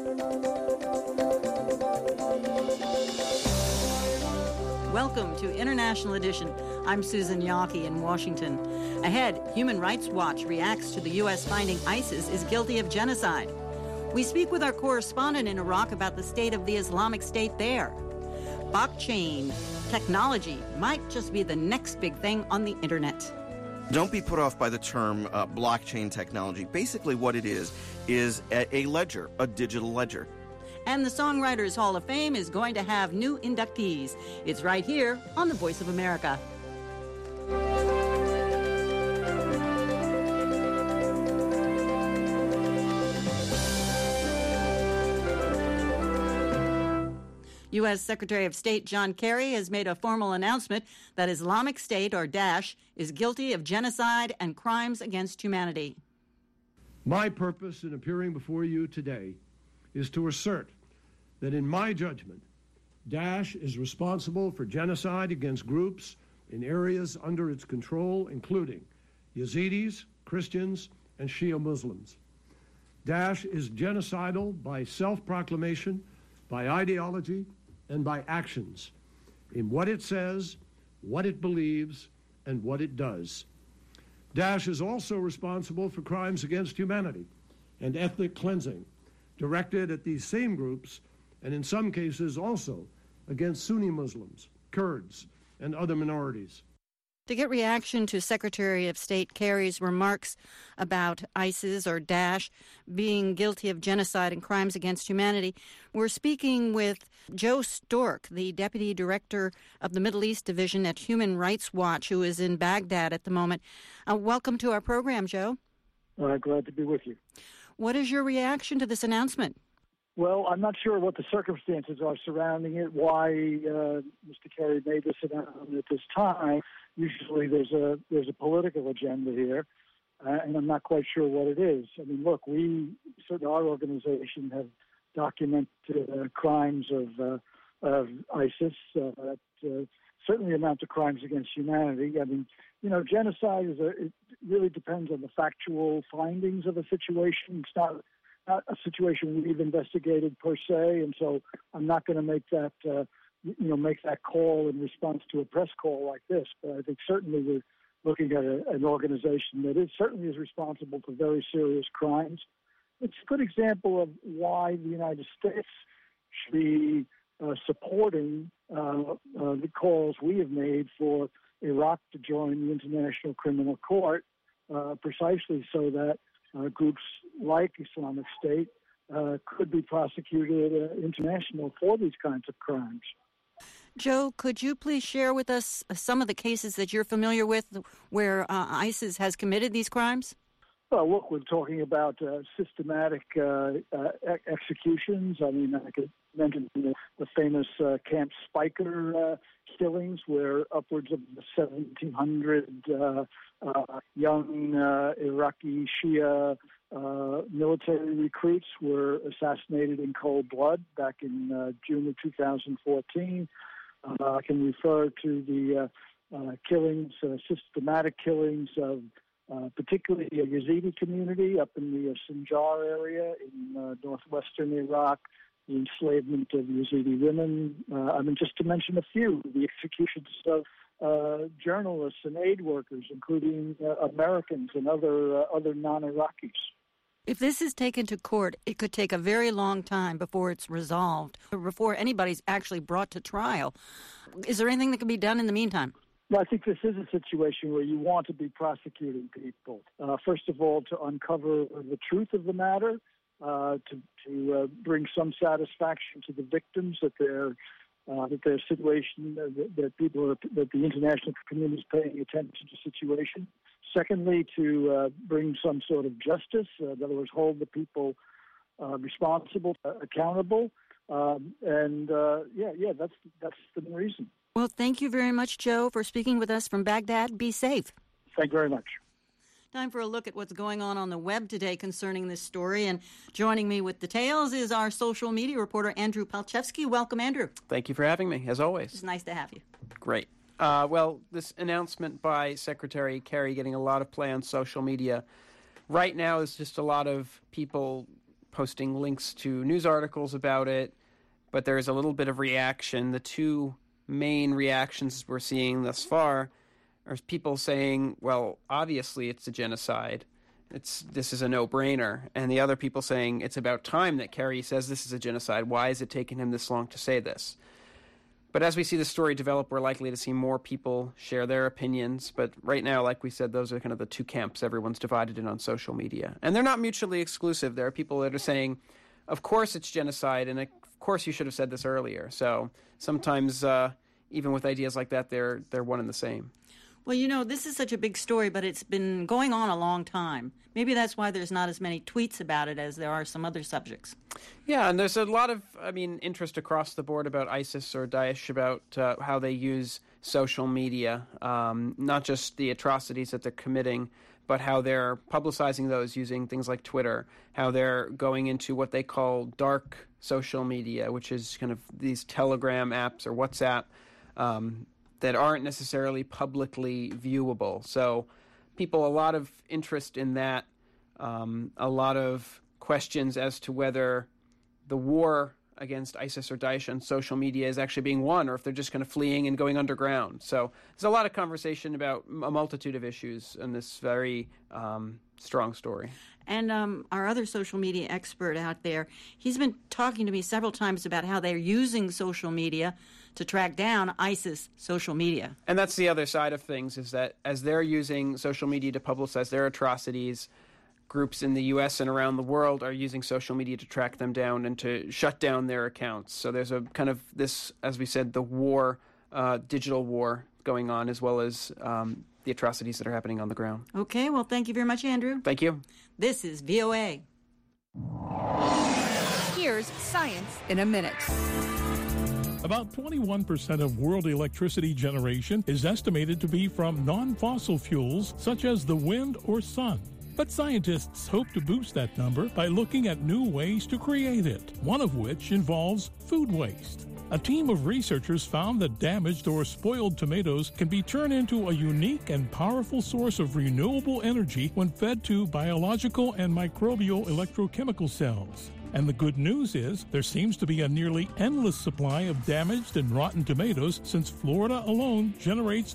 Welcome to International Edition. I'm Susan Yawkey in Washington. Ahead, Human Rights Watch reacts to the U.S. finding ISIS is guilty of genocide. We speak with our correspondent in Iraq about the state of the Islamic State there. Blockchain technology might just be the next big thing on the internet. Don't be put off by the term blockchain technology. Basically what it is a ledger, a digital ledger. And the Songwriters Hall of Fame is going to have new inductees. It's right here on The Voice of America. U.S. Secretary of State John Kerry has made a formal announcement that Islamic State, or Daesh, is guilty of genocide and crimes against humanity. My purpose in appearing before you today is to assert that in my judgment, Daesh is responsible for genocide against groups in areas under its control, including Yazidis, Christians, and Shia Muslims. Daesh is genocidal by self-proclamation, by ideology, and by actions in what it says, what it believes, and what it does. Daesh is also responsible for crimes against humanity and ethnic cleansing directed at these same groups, and in some cases also against Sunni Muslims, Kurds, and other minorities. To get reaction to Secretary of State Kerry's remarks about ISIS, or Daesh, being guilty of genocide and crimes against humanity, we're speaking with Joe Stork, the Deputy Director of the Middle East Division at Human Rights Watch, who is in Baghdad at the moment. Welcome to our program, Joe. Glad to be with you. What is your reaction to this announcement? Well, I'm not sure what the circumstances are surrounding it, why Mr. Kerry made this announcement at this time. Usually there's a political agenda here, and I'm not quite sure what it is. I mean, look, our organization have documented crimes of ISIS that certainly amount to crimes against humanity. I mean, genocide it really depends on the factual findings of a situation. It's not a situation we've investigated per se, and so I'm not going to make that make that call in response to a press call like this. But I think certainly we're looking at an organization that certainly is responsible for very serious crimes. It's a good example of why the United States should be supporting the calls we have made for Iraq to join the International Criminal Court, precisely so that groups like Islamic State could be prosecuted international for these kinds of crimes. Joe, could you please share with us some of the cases that you're familiar with where ISIS has committed these crimes? Well, look, we're talking about systematic executions. I mean, I could mention the famous Camp Speicher killings, where upwards of 1,700 young Iraqi Shia military recruits were assassinated in cold blood back in June of 2014. I can refer to the killings, systematic killings of particularly a Yazidi community up in the Sinjar area in northwestern Iraq, the enslavement of Yazidi women. I mean, just to mention a few, the executions of journalists and aid workers, including Americans and other non-Iraqis. If this is taken to court, it could take a very long time before it's resolved, or before anybody's actually brought to trial. Is there anything that can be done in the meantime? Well, I think this is a situation where you want to be prosecuting people. First of all, to uncover the truth of the matter, to bring some satisfaction to the victims that their situation, that the international community is paying attention to the situation. Secondly, to bring some sort of justice, in other words, hold the people responsible, accountable, that's the reason. Well, thank you very much, Joe, for speaking with us from Baghdad. Be safe. Thank you very much. Time for a look at what's going on the web today concerning this story. And joining me with details is our social media reporter, Andrew Palchevsky. Welcome, Andrew. Thank you for having me, as always. It's nice to have you. Great. Well, this announcement by Secretary Kerry getting a lot of play on social media right now is just a lot of people posting links to news articles about it, but there's a little bit of reaction. The two main reactions we're seeing thus far are people saying, well, obviously it's a genocide. This is a no-brainer. And the other people saying it's about time that Kerry says this is a genocide. Why is it taking him this long to say this? But as we see the story develop, we're likely to see more people share their opinions. But right now, like we said, those are kind of the two camps everyone's divided in on social media. And they're not mutually exclusive. There are people that are saying, of course it's genocide, and of course you should have said this earlier. So sometimes, even with ideas like that, they're one and the same. Well, you know, this is such a big story, but it's been going on a long time. Maybe that's why there's not as many tweets about it as there are some other subjects. Yeah, and there's a lot of, interest across the board about ISIS or Daesh, about how they use social media, not just the atrocities that they're committing, but how they're publicizing those using things like Twitter, how they're going into what they call dark social media, which is kind of these Telegram apps or WhatsApp that aren't necessarily publicly viewable. So a lot of interest in that, a lot of questions as to whether the war against ISIS or Daesh on social media is actually being won, or if they're just kind of fleeing and going underground. So there's a lot of conversation about a multitude of issues in this very strong story. And our other social media expert out there, he's been talking to me several times about how they're using social media to track down ISIS social media. And that's the other side of things, is that as they're using social media to publicize their atrocities, groups in the U.S. and around the world are using social media to track them down and to shut down their accounts. So there's a kind of this, as we said, the war, digital war going on, as well as the atrocities that are happening on the ground. Okay, well, thank you very much, Andrew. Thank you. This is VOA. Here's Science in a Minute. About 21% of world electricity generation is estimated to be from non-fossil fuels such as the wind or sun. But scientists hope to boost that number by looking at new ways to create it, one of which involves food waste. A team of researchers found that damaged or spoiled tomatoes can be turned into a unique and powerful source of renewable energy when fed to biological and microbial electrochemical cells. And the good news is there seems to be a nearly endless supply of damaged and rotten tomatoes, since Florida alone generates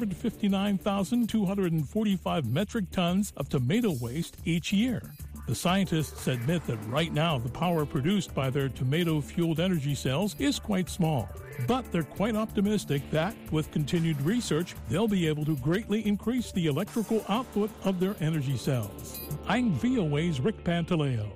359,245 metric tons of tomato waste each year. The scientists admit that right now the power produced by their tomato-fueled energy cells is quite small. But they're quite optimistic that, with continued research, they'll be able to greatly increase the electrical output of their energy cells. I'm VOA's Rick Pantaleo.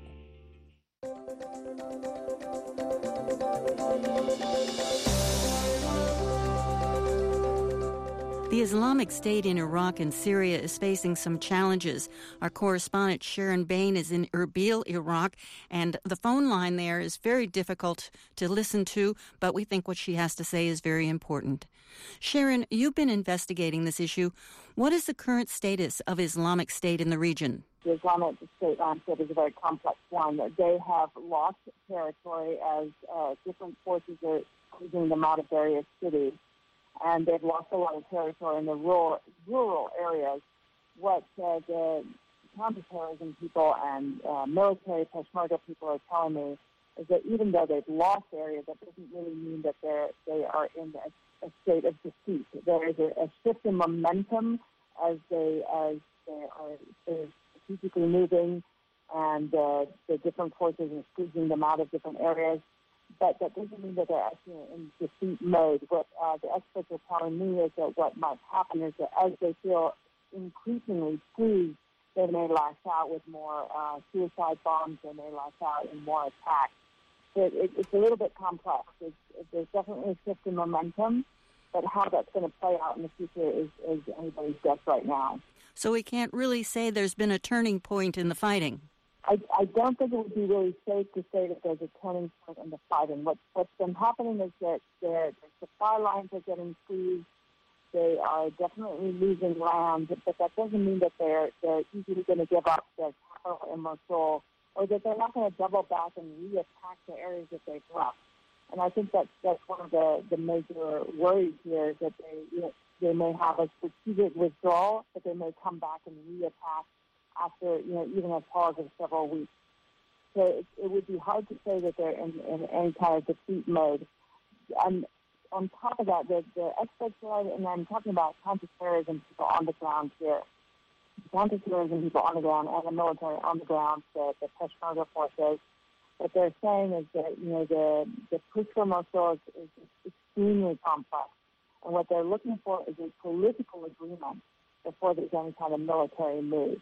The Islamic State in Iraq and Syria is facing some challenges. Our correspondent Sharon Bain is in Erbil, Iraq, and the phone line there is very difficult to listen to, but we think what she has to say is very important. Sharon, you've been investigating this issue. What is the current status of Islamic State in the region? The Islamic State landscape is a very complex one. They have lost territory as different forces are squeezing them out of various cities. And they've lost a lot of territory in the rural areas. What the counterterrorism people and military Peshmerga people are telling me is that even though they've lost areas, that doesn't really mean that they are in a state of defeat. There is a shift in momentum as they are strategically moving, and the different forces are squeezing them out of different areas. But that doesn't mean that they're actually in defeat mode. What the experts are telling me is that what might happen is that as they feel increasingly squeezed, they may lash out with more suicide bombs. They may lash out in more attacks. So it's a little bit complex. There's definitely a shift in momentum, but how that's going to play out in the future is anybody's guess right now. So we can't really say there's been a turning point in the fighting. I don't think it would be really safe to say that there's a turning point in the fighting. What's been happening is that their supply lines are getting squeezed. They are definitely losing land, but that doesn't mean that they're easily going to give up their capital in Mosul, or that they're not going to double back and re-attack the areas that they've left. And I think that's one of the major worries here, is that they may have a strategic withdrawal, but they may come back and re-attack after, even a pause of several weeks. So it would be hard to say that they're in any kind of defeat mode. And on top of that, the experts are, and I'm talking about counterterrorism people on the ground here, counterterrorism people on the ground and the military on the ground, the Peshmerga forces. What they're saying is that, the push for Mosul is extremely complex. And what they're looking for is a political agreement before there's any kind of military move.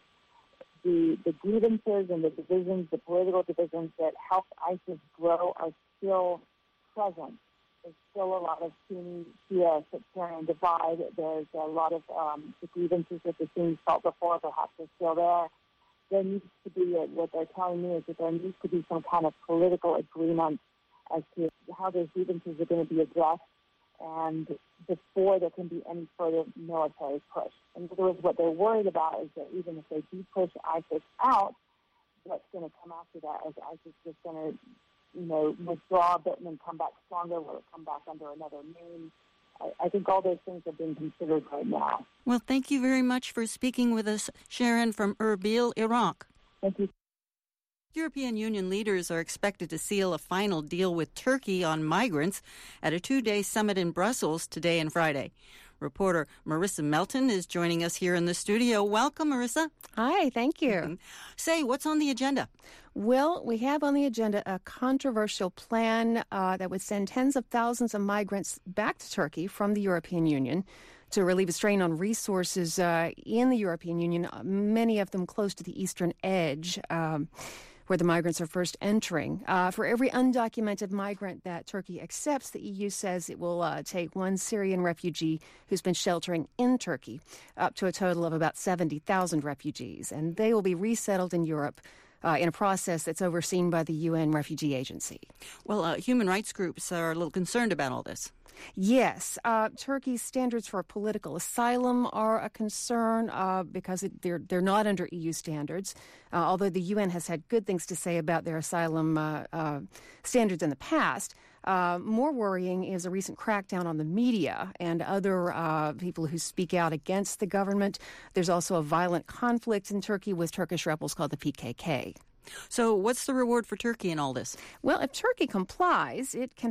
The grievances and the divisions, the political divisions that helped ISIS grow are still present. There's still a lot of Sunni Shia sectarian divide. There's a lot of the grievances that the Sunnis felt before, perhaps are still there. There needs to be, what they're telling me is that there needs to be some kind of political agreement as to how those grievances are going to be addressed, and before there can be any further military push. In other words, what they're worried about is that even if they do push ISIS out, what's going to come after that? Is ISIS just going to, withdraw a bit and then come back stronger? Will it come back under another name? I think all those things are being considered right now. Well, thank you very much for speaking with us, Sharon from Erbil, Iraq. Thank you. European Union leaders are expected to seal a final deal with Turkey on migrants at a 2-day summit in Brussels today and Friday. Reporter Marissa Melton is joining us here in the studio. Welcome, Marissa. Hi, thank you. Say, what's on the agenda? Well, we have on the agenda a controversial plan that would send tens of thousands of migrants back to Turkey from the European Union to relieve a strain on resources in the European Union, many of them close to the eastern edge, where the migrants are first entering. For every undocumented migrant that Turkey accepts, the EU says it will take one Syrian refugee who's been sheltering in Turkey, up to a total of about 70,000 refugees. And they will be resettled in Europe in a process that's overseen by the UN Refugee Agency. Well, human rights groups are a little concerned about all this. Yes. Turkey's standards for political asylum are a concern because they're not under EU standards, although the UN has had good things to say about their asylum standards in the past. More worrying is a recent crackdown on the media and other people who speak out against the government. There's also a violent conflict in Turkey with Turkish rebels called the PKK. So what's the reward for Turkey in all this? Well, if Turkey complies, it can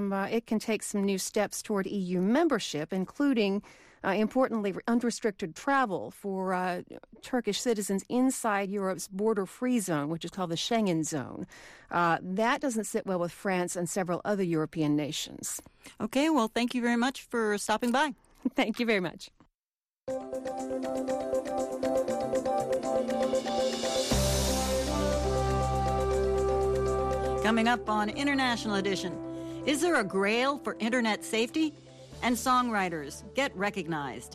take some new steps toward EU membership, including, importantly, unrestricted travel for Turkish citizens inside Europe's border-free zone, which is called the Schengen zone. That doesn't sit well with France and several other European nations. Okay, well, thank you very much for stopping by. Thank you very much. Coming up on International Edition, is there a grail for internet safety? And songwriters get recognized.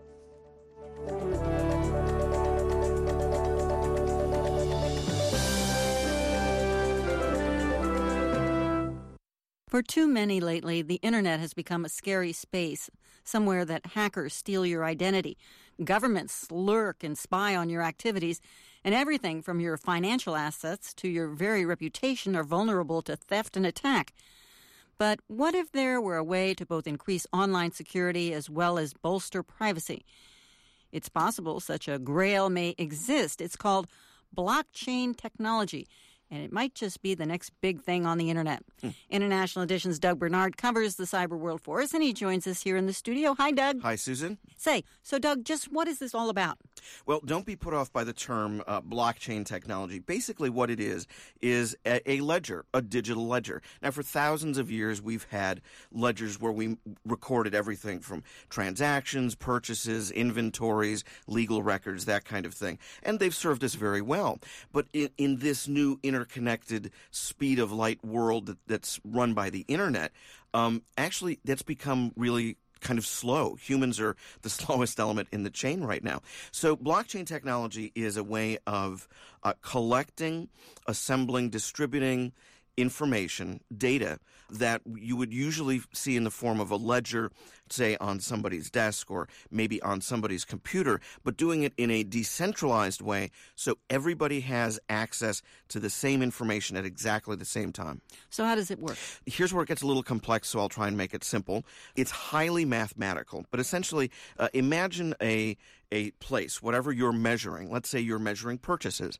For too many lately, the internet has become a scary space, somewhere that hackers steal your identity. Governments lurk and spy on your activities, and everything from your financial assets to your very reputation are vulnerable to theft and attack. But what if there were a way to both increase online security as well as bolster privacy? It's possible such a grail may exist. It's called blockchain technology, and it might just be the next big thing on the internet. International Edition's Doug Bernard covers the cyber world for us, and he joins us here in the studio. Hi, Doug. Hi, Susan. Say, so Doug, just what is this all about? Well, don't be put off by the term blockchain technology. Basically what it is a ledger, a digital ledger. Now, for thousands of years, we've had ledgers where we recorded everything from transactions, purchases, inventories, legal records, that kind of thing. And they've served us very well. But in this new interconnected speed of light world that's run by the internet, actually that's become really kind of slow. Humans are the slowest element in the chain right now. So blockchain technology is a way of collecting, assembling, distributing information, data that you would usually see in the form of a ledger, say on somebody's desk or maybe on somebody's computer, but doing it in a decentralized way so everybody has access to the same information at exactly the same time. So how does it work? Here's where it gets a little complex, so I'll try and make it simple. It's highly mathematical, but essentially imagine a a place, whatever you're measuring. Let's say you're measuring purchases.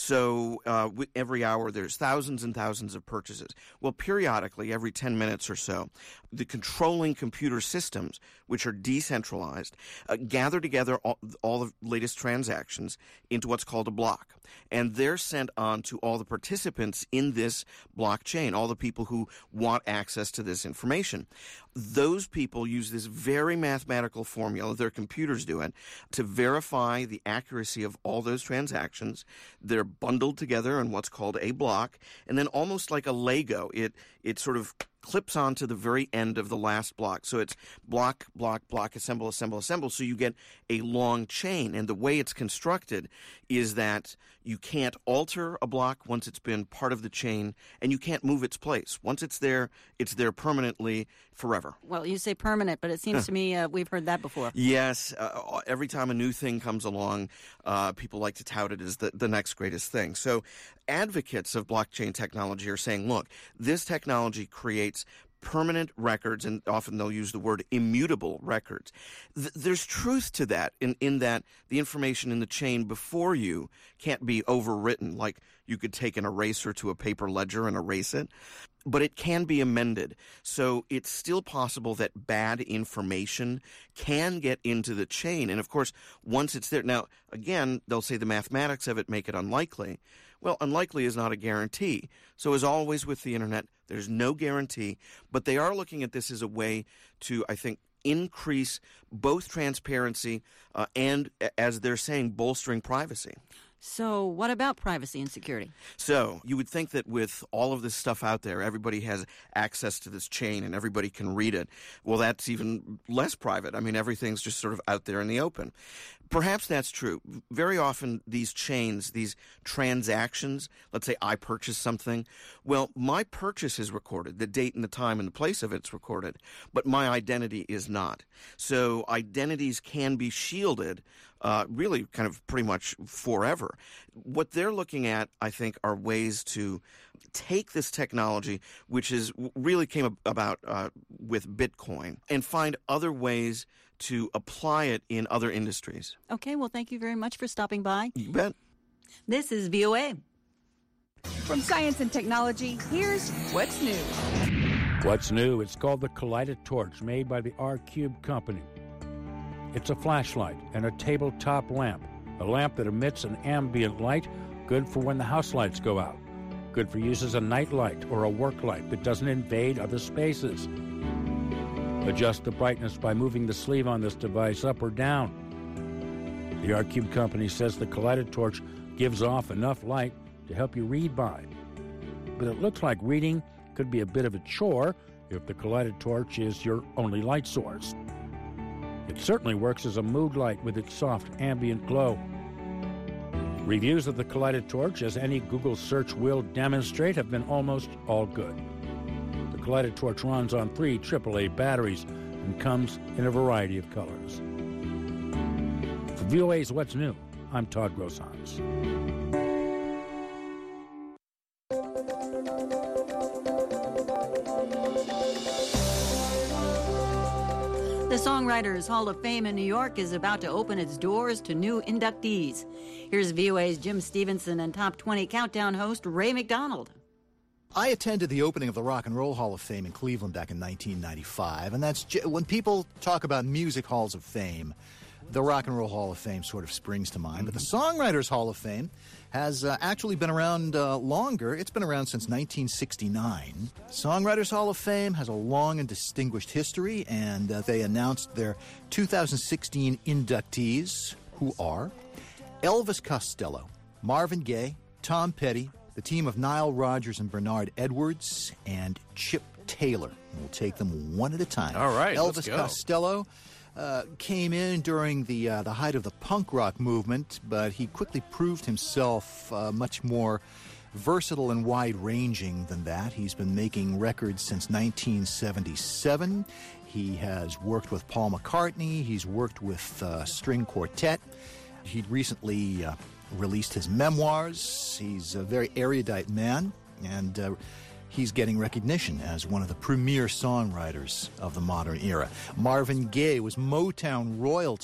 So every hour there's thousands and thousands of purchases. Well, periodically, every 10 minutes or so, the controlling computer systems, which are decentralized, gather together all the latest transactions into what's called a block. And they're sent on to all the participants in this blockchain, all the people who want access to this information. Those people use this very mathematical formula, their computers do it, to verify the accuracy of all those transactions. They're bundled together in what's called a block, and then almost like a Lego, it sort of clips onto the very end of the last block. So it's block, block, block, assemble, assemble, assemble. So you get a long chain. And the way it's constructed is that you can't alter a block once it's been part of the chain, and you can't move its place. Once it's there permanently forever. Well, you say permanent, but it seems to me we've heard that before. Yes. Every time a new thing comes along, people like to tout it as the next greatest thing. So advocates of blockchain technology are saying, look, this technology creates permanent records, and often they'll use the word immutable records. There's truth to that in that the information in the chain before you can't be overwritten, like you could take an eraser to a paper ledger and erase it, but it can be amended. So it's still possible that bad information can get into the chain. And of course, once it's there, now again, they'll say the mathematics of it make it unlikely. Well, unlikely is not a guarantee. So as always with the internet, there's no guarantee, but they are looking at this as a way to, I think, increase both transparency and, as they're saying, bolstering privacy. So what about privacy and security? So you would think that with all of this stuff out there, everybody has access to this chain and everybody can read it. Well, that's even less private. I mean, everything's just sort of out there in the open. Perhaps that's true. Very often these chains, these transactions, let's say I purchase something, well, my purchase is recorded. The date and the time and the place of it's recorded, but my identity is not. So identities can be shielded really kind of pretty much forever. What they're looking at, I think, are ways to take this technology, which is really came about with Bitcoin, and find other ways to apply it in other industries. Okay, well, thank you very much for stopping by. You bet. This is VOA. From science and technology, here's What's New. What's new? It's called the Kaleidatorch, made by the R-Cube company. It's a flashlight and a tabletop lamp, a lamp that emits an ambient light, good for when the house lights go out, good for use as a night light or a work light that doesn't invade other spaces. Adjust the brightness by moving the sleeve on this device up or down. The R-Cube company says the Kaleidatorch gives off enough light to help you read by. But it looks like reading could be a bit of a chore if the Kaleidatorch is your only light source. It certainly works as a mood light with its soft ambient glow. Reviews of the Kaleidatorch, as any Google search will demonstrate, have been almost all good. The Kaleidatorch runs on 3 AAA batteries and comes in a variety of colors. For VOA's What's New, I'm Todd Grosshans. The Songwriters Hall of Fame in New York is about to open its doors to new inductees. Here's VOA's Jim Stevenson and Top 20 Countdown host Ray McDonald. I attended the opening of the Rock and Roll Hall of Fame in Cleveland back in 1995, and that's when people talk about music halls of fame, the Rock and Roll Hall of Fame sort of springs to mind. But the Songwriters Hall of Fame has actually been around longer. It's been around since 1969. Songwriters Hall of Fame has a long and distinguished history, and they announced their 2016 inductees, who are Elvis Costello, Marvin Gaye, Tom Petty, the team of Nile Rodgers and Bernard Edwards, and Chip Taylor. We'll take them one at a time. All right, Elvis let's go. Costello came in during the height of the punk rock movement, but he quickly proved himself much more versatile and wide-ranging than that. He's been making records since 1977. He has worked with Paul McCartney. He's worked with String Quartet. He recently released his memoirs. He's a very erudite man, and he's getting recognition as one of the premier songwriters of the modern era. Marvin Gaye was Motown royalty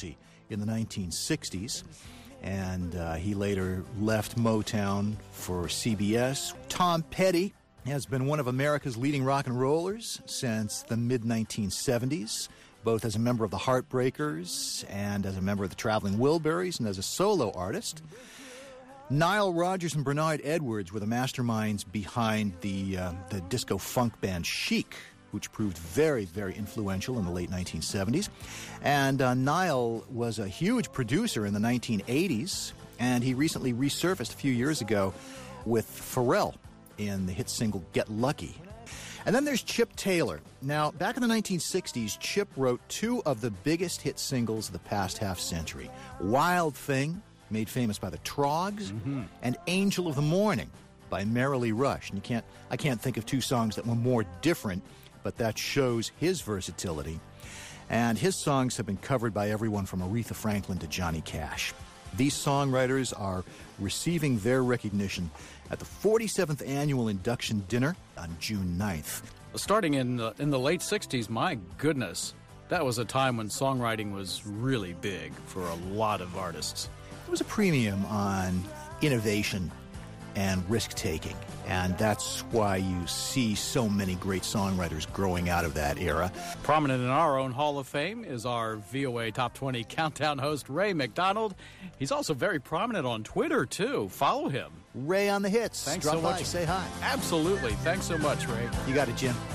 in the 1960s, and he later left Motown for CBS. Tom Petty has been one of America's leading rock and rollers since the mid-1970s, both as a member of the Heartbreakers and as a member of the Traveling Wilburys and as a solo artist. Nile Rodgers and Bernard Edwards were the masterminds behind the disco funk band Chic, which proved very, very influential in the late 1970s. And Nile was a huge producer in the 1980s, and he recently resurfaced a few years ago with Pharrell in the hit single Get Lucky. And then there's Chip Taylor. Now, back in the 1960s, Chip wrote two of the biggest hit singles of the past half-century. Wild Thing, made famous by the Troggs, and Angel of the Morning by Merrily Rush. And I can't think of two songs that were more different, but that shows his versatility. And his songs have been covered by everyone from Aretha Franklin to Johnny Cash. These songwriters are receiving their recognition at the 47th Annual Induction Dinner on June 9th. Starting in the late 60s, my goodness, that was a time when songwriting was really big for a lot of artists. There was a premium on innovation and risk-taking, and that's why you see so many great songwriters growing out of that era. Prominent in our own Hall of Fame is our VOA Top 20 Countdown host, Ray McDonald. He's also very prominent on Twitter, too. Follow him. Ray on the hits. Thanks Drop so by, much. say hi. Absolutely. Thanks so much, Ray. You got it, Jim.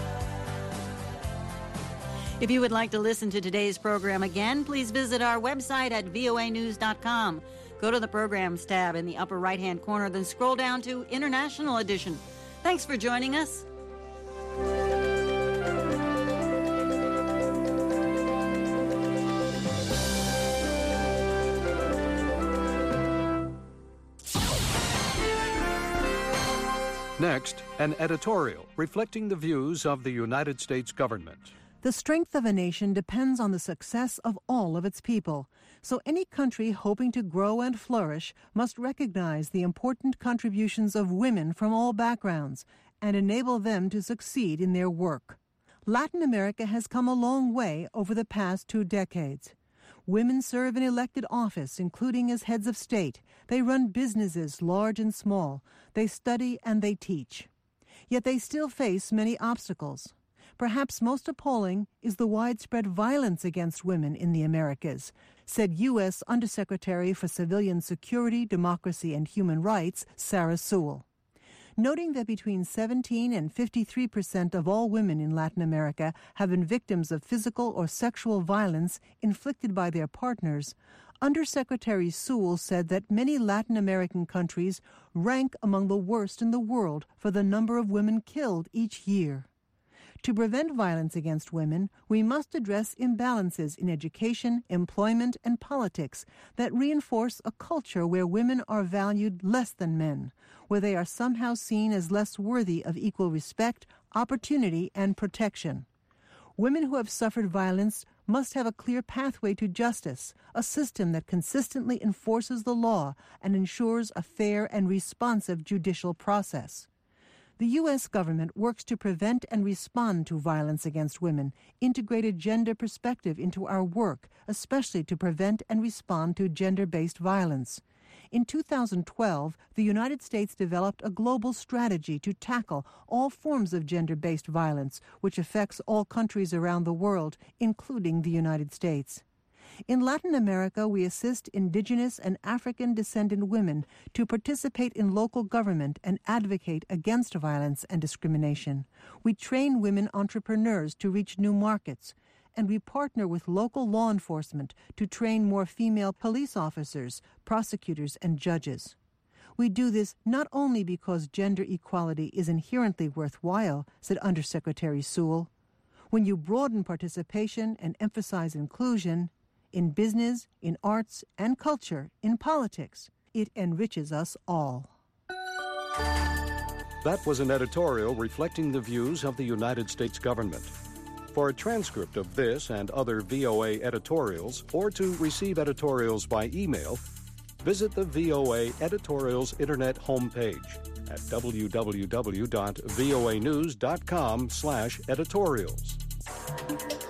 If you would like to listen to today's program again, please visit our website at voanews.com. Go to the Programs tab in the upper right-hand corner, then scroll down to International Edition. Thanks for joining us. Next, an editorial reflecting the views of the United States government. The strength of a nation depends on the success of all of its people. So any country hoping to grow and flourish must recognize the important contributions of women from all backgrounds and enable them to succeed in their work. Latin America has come a long way over the past 2 decades. Women serve in elected office, including as heads of state. They run businesses, large and small. They study and they teach. Yet they still face many obstacles. Perhaps most appalling is the widespread violence against women in the Americas, said U.S. Undersecretary for Civilian Security, Democracy, and Human Rights, Sarah Sewell. Noting that between 17 and 53% of all women in Latin America have been victims of physical or sexual violence inflicted by their partners, Undersecretary Sewell said that many Latin American countries rank among the worst in the world for the number of women killed each year. To prevent violence against women, we must address imbalances in education, employment, and politics that reinforce a culture where women are valued less than men, where they are somehow seen as less worthy of equal respect, opportunity, and protection. Women who have suffered violence must have a clear pathway to justice, a system that consistently enforces the law and ensures a fair and responsive judicial process. The U.S. government works to prevent and respond to violence against women, integrated gender perspective into our work, especially to prevent and respond to gender-based violence. In 2012, the United States developed a global strategy to tackle all forms of gender-based violence, which affects all countries around the world, including the United States. In Latin America, we assist indigenous and African-descendant women to participate in local government and advocate against violence and discrimination. We train women entrepreneurs to reach new markets, and we partner with local law enforcement to train more female police officers, prosecutors, and judges. We do this not only because gender equality is inherently worthwhile, said Undersecretary Sewell. When you broaden participation and emphasize inclusion, in business, in arts and culture, in politics, it enriches us all. That was an editorial reflecting the views of the United States government. For a transcript of this and other VOA editorials, or to receive editorials by email, visit the VOA Editorials Internet homepage at www.voanews.com/editorials.